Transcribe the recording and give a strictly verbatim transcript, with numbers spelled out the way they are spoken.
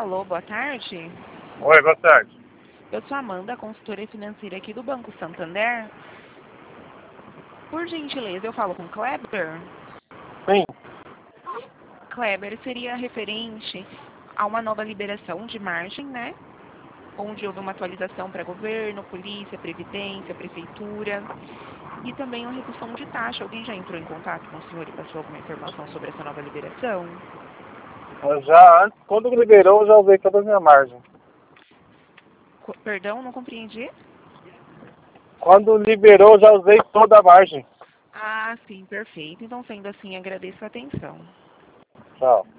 Alô, boa tarde. Oi, boa tarde. Eu sou Amanda, consultora financeira aqui do Banco Santander. Por gentileza, eu falo com o Kleber? Sim. Kleber, seria referente a uma nova liberação de margem, né? Onde houve uma atualização para governo, polícia, previdência, prefeitura e também uma redução de taxa. Alguém já entrou em contato com o senhor e passou alguma informação sobre essa nova liberação? Eu já, antes, quando liberou, eu já usei toda a minha margem. Co- Perdão, não compreendi? Quando liberou, eu já usei toda a margem. Ah, sim, perfeito. Então, sendo assim, agradeço a atenção. Tchau.